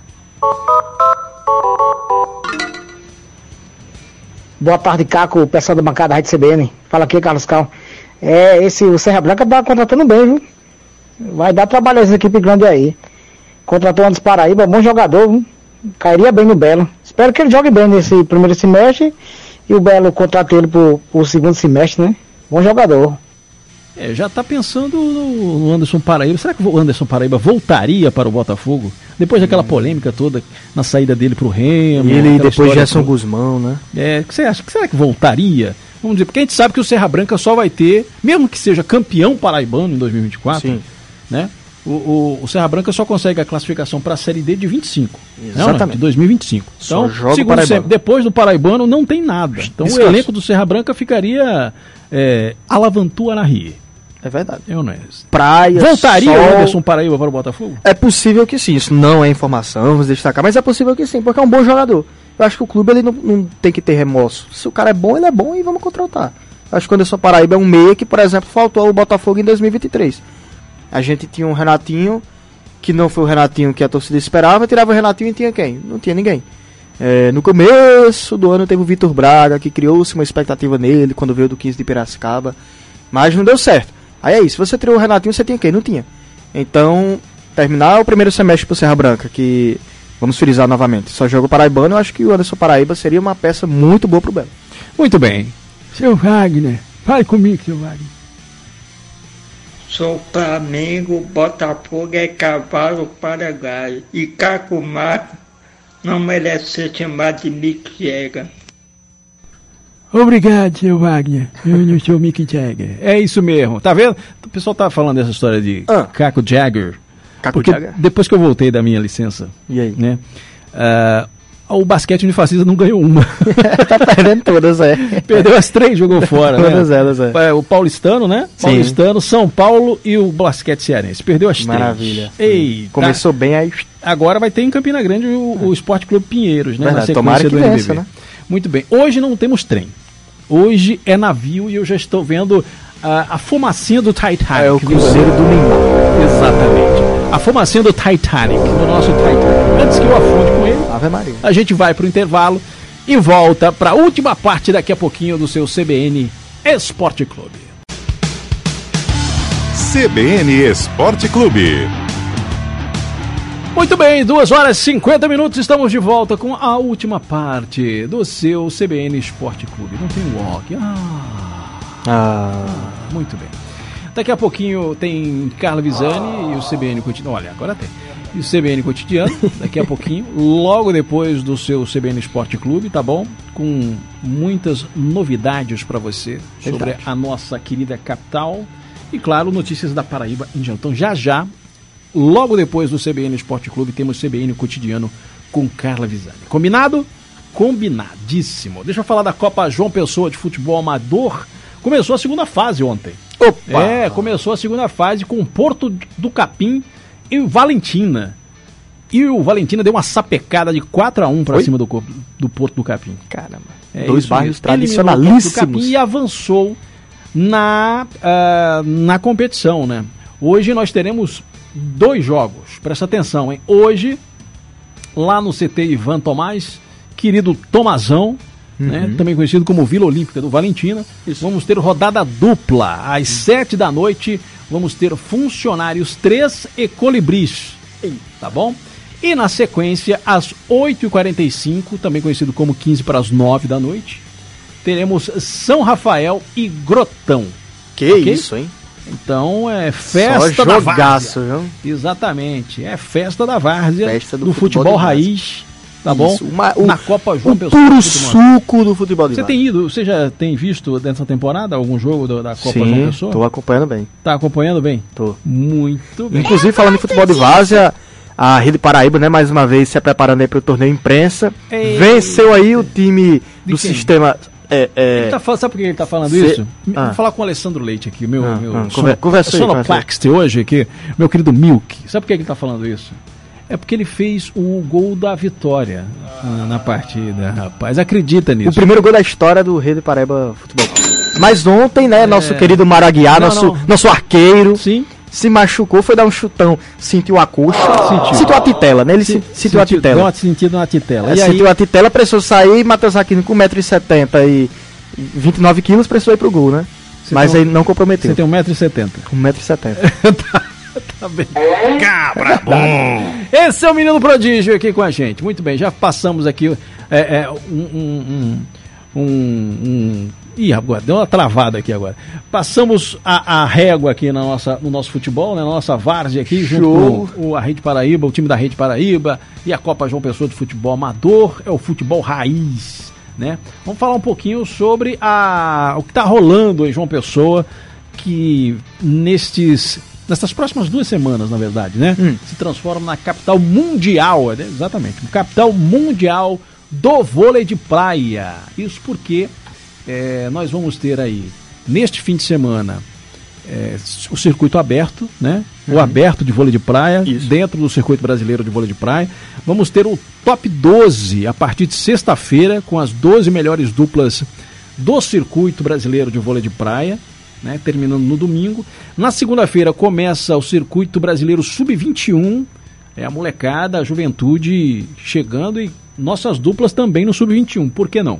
Boa tarde, Caco, o pessoal da bancada da Rádio C B N. Fala aqui, Carlos Cal. É, esse, o Serra Branca tá contratando bem, viu? Vai dar trabalho a essa equipe grande aí. Contratou o Anderson Paraíba, bom jogador, viu? Cairia bem no Belo. Espero que ele jogue bem nesse primeiro semestre e o Belo contrate ele pro, pro segundo semestre, né? Bom jogador. É, já tá pensando no, no Anderson Paraíba. Será que o Anderson Paraíba voltaria para o Botafogo? Depois daquela polêmica toda na saída dele pro Remo. E ele depois Gerson pro... Guzmão, né? É, o que você acha? Será que voltaria? Vamos dizer, porque a gente sabe que o Serra Branca só vai ter, mesmo que seja campeão paraibano em dois mil e vinte e quatro, sim, né? O, o, o Serra Branca só consegue a classificação para a Série D de vinte e cinco. Exatamente. Não, não, de dois mil e vinte e cinco. Então, segundo sempre, depois do Paraibano não tem nada. Então Descanso. O elenco do Serra Branca ficaria é, alavantua na Rie. É verdade. Eu não é. Praia, voltaria sol... o Anderson Paraíba para o Botafogo? É possível que sim. Isso não é informação, vamos destacar, mas é possível que sim, porque é um bom jogador. Eu acho que o clube ele não, não tem que ter remorso. Se o cara é bom, ele é bom e vamos contratar. Eu acho que o Anderson Paraíba é um meia que, por exemplo, faltou ao Botafogo em dois mil e vinte e três. A gente tinha um Renatinho, que não foi o Renatinho que a torcida esperava, tirava o Renatinho e tinha quem? Não tinha ninguém. É, no começo do ano teve o Vitor Braga, que criou-se uma expectativa nele quando veio do quinze de Piracicaba, mas não deu certo. Aí é isso, você tirou o Renatinho, você tinha quem? Não tinha. Então, terminar o primeiro semestre pro Serra Branca, que, vamos frisar novamente, só joga o paraibano, eu acho que o Anderson Paraíba seria uma peça muito boa pro Belo. Muito bem. Seu Wagner, fale comigo, seu Wagner. Sou Flamengo, Botafogo é cavalo paraguaio. E Caco Marco não merece ser chamado de Mick Jagger. Obrigado, seu Wagner. Eu não sou Mick Jagger. É isso mesmo. Tá vendo? O pessoal tá falando dessa história de ah. Caco Jagger. Caco porque Jagger. Depois que eu voltei da minha licença, e aí? Né? Uh, o basquete unifacista não ganhou uma. Tá perdendo todas, é. Perdeu as três, jogou fora, todas né? elas, é. O paulistano, né? Sim. Paulistano, São Paulo e o basquete cearense. Perdeu as Maravilha. três. Ei, começou tá. bem aí. Agora vai ter em Campina Grande o, o Esporte Clube Pinheiros, né? Verdade. Na sequência Tomara que do N B B. vença, né? Muito bem. Hoje não temos trem. Hoje é navio e eu já estou vendo a, a fumacinha do Titanic. É o cruzeiro do Neymar. Exatamente. A fumacinha do Titanic, do nosso Titanic. Antes que eu afunde com ele, Ave Maria. A gente vai para o intervalo e volta para a última parte daqui a pouquinho do seu C B N Esporte Clube. C B N Esporte Clube. Muito bem, duas horas e cinquenta minutos, estamos de volta com a última parte do seu C B N Esporte Clube. Não tem walk. Ah, ah. Muito bem. Daqui a pouquinho tem Carla Visani e o C B N Cotidiano. Olha, agora tem. E o C B N Cotidiano, daqui a pouquinho, logo depois do seu C B N Esporte Clube, tá bom? Com muitas novidades para você sobre Verdade. a nossa querida capital. E, claro, notícias da Paraíba em geral. Então, já já, logo depois do C B N Esporte Clube, temos C B N Cotidiano com Carla Visani. Combinado? Combinadíssimo. Deixa eu falar da Copa João Pessoa de Futebol Amador. Começou a segunda fase ontem. Opa! É, começou a segunda fase com o Porto do Capim e o Valentina. E o Valentina deu uma sapecada de quatro a um para cima do, do Porto do Capim. Caramba. É Dois bairros tradicionalíssimos. Do Capim e avançou na, uh, na competição, né? Hoje nós teremos dois jogos, presta atenção, hein? Hoje, lá no C T Ivan Tomás, querido Tomazão, uhum. né? Também conhecido como Vila Olímpica do Valentina, Isso. vamos ter rodada dupla. Às sete da noite, vamos ter Funcionários três e Colibris, tá bom? E na sequência, às oito e quarenta e cinco, também conhecido como quinze para as nove da noite, teremos São Rafael e Grotão. Que okay? isso, hein? Então é festa Só da jogaço, várzea. Viu? Exatamente, é festa da várzea, festa do, do futebol, futebol raiz, tá bom? Isso, uma, o, na Copa João o Pessoa. Puro suco do futebol de Você tem ido, você já tem visto dessa temporada algum jogo do, da Copa Sim, João Pessoa? Tô acompanhando bem. Tá acompanhando bem? Tô. Muito bem. Inclusive, falando em futebol de várzea, a Rede Paraíba, né, mais uma vez se preparando aí para o torneio imprensa. Ei, venceu aí o time do quem? sistema. É, é... Ele tá falando, sabe por que ele tá falando Se... isso? Ah. Vou falar com o Alessandro Leite aqui, meu, ah, meu ah, son... conversa sonoplaxte hoje aqui, meu querido Milk. Sabe por que ele tá falando isso? É porque ele fez o gol da vitória ah, na partida, rapaz. Acredita nisso. O primeiro gol da história do Rede Paraíba Futebol. Mas ontem, né, é... nosso querido Maraguiá, não, nosso, não. nosso arqueiro. Sim. Se machucou, foi dar um chutão, sentiu a coxa, sentiu, sentiu a titela, né? Ele se, sentiu, sentiu a titela. Deu uma sentido na titela. É, e sentiu aí... a titela, precisou sair, Matheus Aquino com um metro e setenta e vinte e nove quilos, precisou ir pro gol, né? Você Mas um... aí não comprometeu. Você tem um metro e setenta. um metro e setenta. tá, tá bem. Cabra bom! Esse é o Menino Prodígio aqui com a gente. Muito bem, já passamos aqui é, é, um... um, um, um Ih, agora, deu uma travada aqui agora. Passamos a, a régua aqui na nossa, no nosso futebol, né? Na nossa várzea aqui, junto Show. com o, a Rede Paraíba, o time da Rede Paraíba e a Copa João Pessoa de Futebol Amador, é o futebol raiz, né? Vamos falar um pouquinho sobre a, o que está rolando em João Pessoa, que nestes, nessas próximas duas semanas, na verdade, né? Hum. Se transforma na capital mundial, né? Exatamente, capital mundial do vôlei de praia. Isso porque... É, nós vamos ter aí, neste fim de semana, é, o circuito aberto, né? Uhum. O aberto de vôlei de praia, Isso. dentro do circuito brasileiro de vôlei de praia. Vamos ter o top doze a partir de sexta-feira, com as doze melhores duplas do circuito brasileiro de vôlei de praia, né? Terminando no domingo. Na segunda-feira começa o circuito brasileiro sub vinte e um, é a molecada, a juventude chegando e nossas duplas também no sub vinte e um, por que não?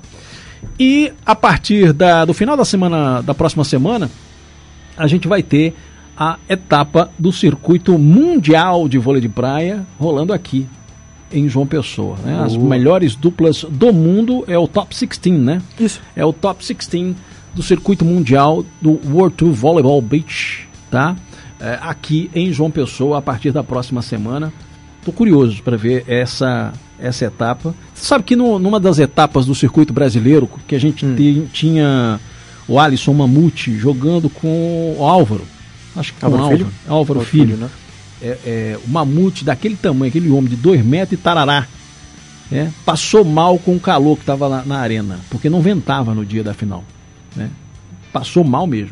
E a partir da, do final da semana, da próxima semana, a gente vai ter a etapa do circuito mundial de vôlei de praia rolando aqui em João Pessoa, né? As uh. melhores duplas do mundo é o top dezesseis, né? Isso. É o top dezesseis do circuito mundial do World Tour Volleyball Beach, tá? É, aqui em João Pessoa a partir da próxima semana. Tô curioso para ver essa essa etapa. Você sabe que no, numa das etapas do circuito brasileiro, que a gente hum. te, tinha o Alisson Mamute jogando com o Álvaro, acho que com Álvaro, Álvaro, Filho? Álvaro, Álvaro Filho, Filho né? é, é, o Mamute daquele tamanho, aquele homem de dois metros e tarará, é, passou mal com o calor que estava na, na arena, porque não ventava no dia da final, né? Passou mal mesmo.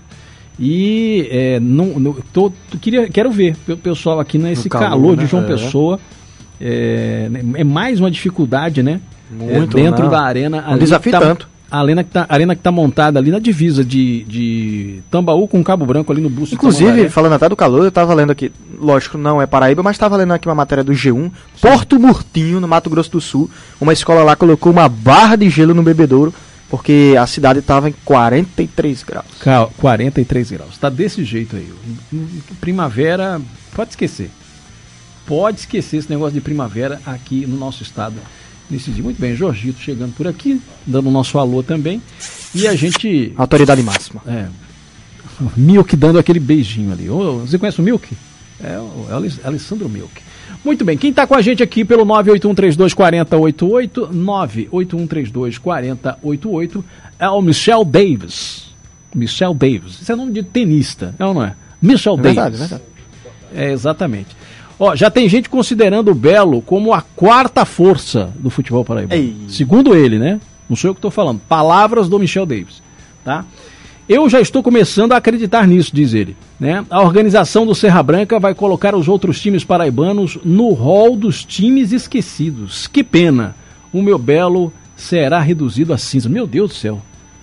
E é, não, não, tô, queria, quero ver o pessoal aqui nesse calor, calor de né? João é. Pessoa. É, é mais uma dificuldade, né? Muito, é, dentro não. da arena. Um desafio tá, tanto. A arena que está tá montada ali na divisa de, de Tambaú com Cabo Branco, ali no busto. Inclusive, falando até do calor, eu estava lendo aqui, lógico, não é Paraíba, mas estava lendo aqui uma matéria do G um, Sim. Porto Murtinho, no Mato Grosso do Sul. Uma escola lá colocou uma barra de gelo no bebedouro, porque a cidade estava em quarenta e três graus. quarenta e três graus. Está desse jeito aí. Primavera, pode esquecer. Pode esquecer esse negócio de primavera aqui no nosso estado nesse dia. Muito bem, Jorgito chegando por aqui, dando o nosso alô também. E a gente... Autoridade máxima. É. O Milk dando aquele beijinho ali. Ô, você conhece o Milk? É o Alessandro Milk. Muito bem, quem está com a gente aqui pelo nove oito um três dois quatro zero oito oito, nove oito um três dois quatro zero oito oito, é o Michel Davis. Michel Davis. Esse é nome de tenista, é ou não é? Michel é Davis. Verdade, é verdade. É, exatamente. Ó, já tem gente considerando o Belo como a quarta força do futebol paraibano. Ei. Segundo ele, né? Não sou eu que estou falando. Palavras do Michel Davis, tá? Eu já estou começando a acreditar nisso, diz ele, né? A organização do Serra Branca vai colocar os outros times paraibanos no rol dos times esquecidos. Que pena. O meu Belo será reduzido a cinza. Meu Deus do céu.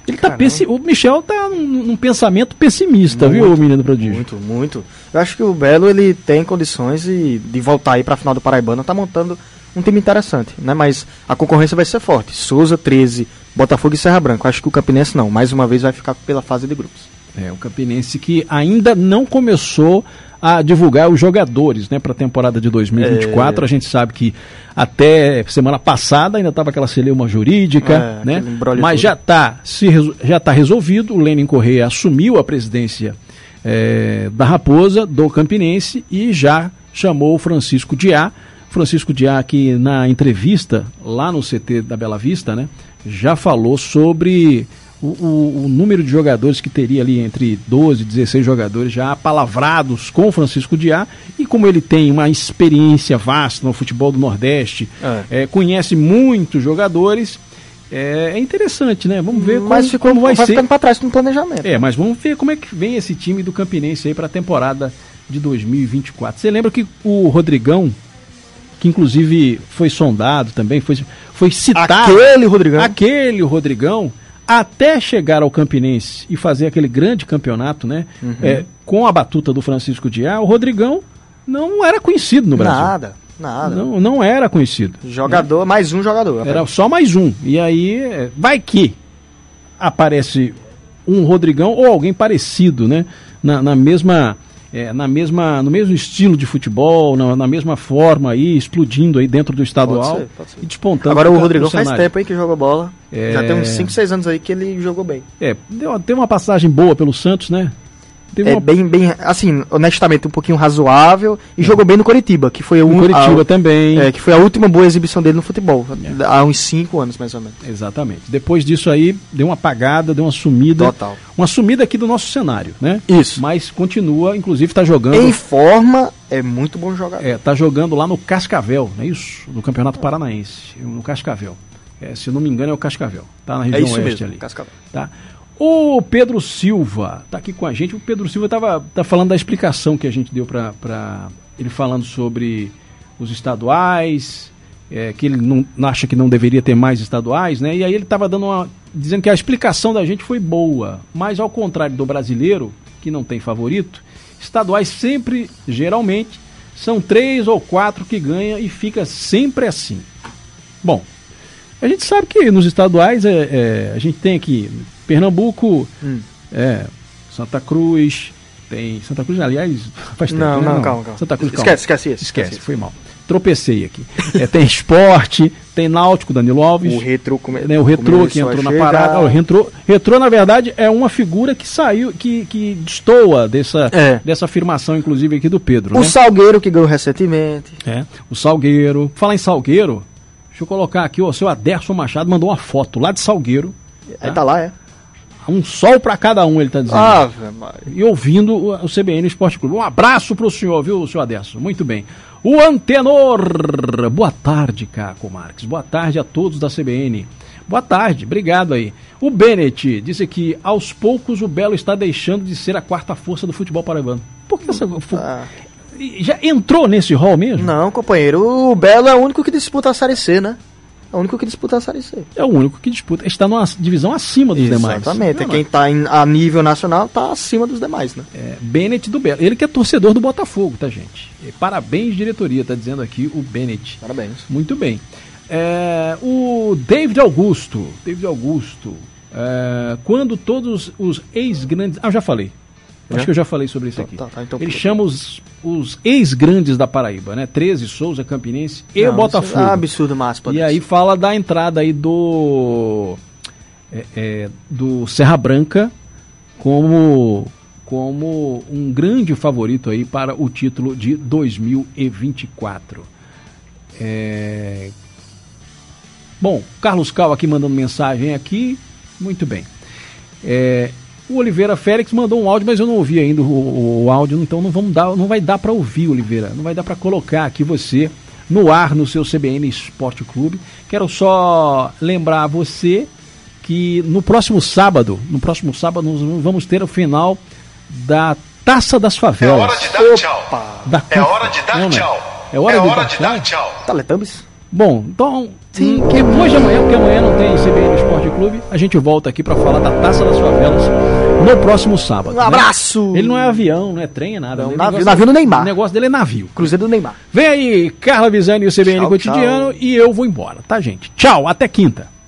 Ele tá pessi... O Michel tá num, num pensamento pessimista, muito, viu, menino prodígio? Muito, muito. Eu acho que o Belo, ele tem condições de, de voltar aí pra final do Paraibano, tá montando um time interessante, né? Mas a concorrência vai ser forte. Souza, treze, Botafogo e Serra Branca. Acho que o Campinense não, mais uma vez vai ficar pela fase de grupos. É, o Campinense que ainda não começou a divulgar os jogadores, né, para a temporada de dois mil e vinte e quatro. É... A gente sabe que até semana passada ainda estava aquela celeuma jurídica, é, né? Mas já está se já tá resolvido. O Lênin Correia assumiu a presidência é, da Raposa, do Campinense, e já chamou o Francisco Diá. Francisco Diá, que na entrevista lá no C T da Bela Vista, né, já falou sobre O, o, o número de jogadores que teria ali entre doze e dezesseis jogadores já palavrados com o Francisco Diá, e como ele tem uma experiência vasta no futebol do Nordeste, é. É, conhece muitos jogadores, é, é interessante, né? Vamos ver mas como, ficou, como vai, vai ser. Ficando para trás no planejamento. É, mas vamos ver como é que vem esse time do Campinense aí para a temporada de dois mil e vinte e quatro. Você lembra que o Rodrigão, que inclusive foi sondado também, foi, foi citado. Aquele Rodrigão. Aquele Rodrigão. Até chegar ao Campinense e fazer aquele grande campeonato, né? Uhum. É, com a batuta do Francisco Diá, o Rodrigão não era conhecido no Brasil. Nada, nada. Não, não era conhecido. Jogador, né? Mais um jogador. Era só mais um. E aí, vai que aparece um Rodrigão ou alguém parecido, né? Na, na mesma... É, na mesma, no mesmo estilo de futebol, na, na mesma forma aí, explodindo aí dentro do estadual. Pode ser, pode ser. E despontando. Agora o Rodrigão faz tempo aí que jogou bola. É... Já tem uns cinco, seis anos aí que ele jogou bem. É, deu, teve uma passagem boa pelo Santos, né? Teve é uma... bem, bem, assim, honestamente, um pouquinho razoável. E é. jogou bem no Coritiba, que foi o no Coritiba a, também. É, que foi a última boa exibição dele no futebol. É. Há uns cinco anos, mais ou menos. Exatamente. Depois disso aí, deu uma apagada, deu uma sumida. Total. Uma sumida aqui do nosso cenário, né? Isso. Mas continua, inclusive está jogando... Em forma, é muito bom jogador. É, tá jogando lá no Cascavel, não é isso? No Campeonato Paranaense, no Cascavel. É, se eu não me engano é o Cascavel. Tá na região é isso oeste mesmo, ali. Cascavel. Tá? O Pedro Silva está aqui com a gente. O Pedro Silva estava tá falando da explicação que a gente deu para ele, falando sobre os estaduais, é, que ele não acha que não deveria ter mais estaduais, né? E aí ele estava dando uma, dizendo que a explicação da gente foi boa, mas ao contrário do brasileiro, que não tem favorito, estaduais sempre, geralmente, são três ou quatro que ganham e fica sempre assim. Bom, a gente sabe que nos estaduais é, é, a gente tem aqui Pernambuco, hum. é, Santa Cruz, tem Santa Cruz, aliás, faz tempo. Não, né? não, calma, calma. Santa Cruz, esquece, calma. esquece esse. Esquece, esquece foi mal. Tropecei aqui. É, tem Esporte, tem Náutico, Danilo Alves. O Retrô, come... né, o Retrô que entrou na parada. O Retrô, Retrô, na verdade, é uma figura que saiu, que, que destoa dessa, é. dessa afirmação, inclusive, aqui do Pedro. O né? Salgueiro, que ganhou recentemente. É, o Salgueiro. Falar em Salgueiro, deixa eu colocar aqui, ó, o seu Aderson Machado mandou uma foto lá de Salgueiro. Aí tá, tá lá, é. Um sol para cada um, ele tá dizendo. Ah, e ouvindo o, o C B N Esporte Clube. Um abraço pro senhor, viu, senhor Aderson? Muito bem. O Antenor. Boa tarde, Caco Marques. Boa tarde a todos da C B N. Boa tarde, obrigado aí. O Bennett disse que aos poucos o Belo está deixando de ser a quarta força do futebol paraibano. Por que essa... Ah. Já entrou nesse rol mesmo? Não, companheiro. O Belo é o único que disputa a Série C, né? É o único que disputa a Série C. É o único que disputa. Está numa divisão acima dos Exatamente. demais. Exatamente. Quem está a nível nacional está acima dos demais, né? É, Bennett do Belo. Ele que é torcedor do Botafogo, tá, gente? E parabéns, diretoria, tá dizendo aqui o Bennett. Parabéns. Muito bem. É, o David Augusto. David Augusto. É, quando todos os ex-grandes... Ah, eu já falei. É? Acho que eu já falei sobre isso aqui. Tá, tá, então, ele chama os, os ex-grandes da Paraíba, né? treze, Souza, Campinense e o Botafogo. É um absurdo máximo. E aí fala da entrada aí do é, é, do Serra Branca como, como um grande favorito aí para o título de dois mil e vinte e quatro. É... Bom, Carlos Cal aqui mandando mensagem aqui. Muito bem. É... O Oliveira Félix mandou um áudio, mas eu não ouvi ainda o, o áudio, então não, vamos dar, não vai dar para ouvir, Oliveira. Não vai dar para colocar aqui você no ar no seu C B N Esporte Clube. Quero só lembrar a você que no próximo sábado, no próximo sábado nós vamos ter o final da Taça das Favelas. É hora de dar tchau. Da... É hora de dar não, tchau. É hora, é de, hora dar de dar tchau. Teletubbies? Bom, então, Sim. depois de amanhã, porque amanhã não tem C B N Esporte Clube, a gente volta aqui pra falar da Taça das Favelas no próximo sábado. Um abraço! Né? Ele não é avião, não é trem, é nada. Não, é navio, negócio, navio do Neymar. O negócio dele é navio. Cruzeiro do Neymar. Vem aí, Carla Visani e o C B N tchau, Cotidiano, tchau. e eu vou embora, tá, gente? Tchau, até quinta.